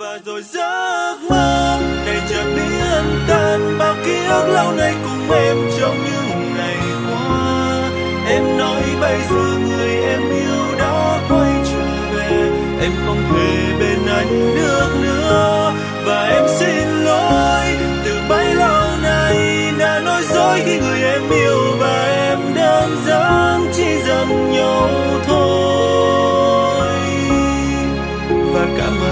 và rồi giấc mơ này chợt biến tan. Bao ký ức lâu nay cùng em trong những ngày qua. Em nói bây giờ người em yêu đã quay trở về, em không thể bên anh được nữa. Và em xin lỗi từ bấy lâu nay đã nói dối khi người em yêu và em đơn giản chỉ giận nhau thôi. Và cảm ơn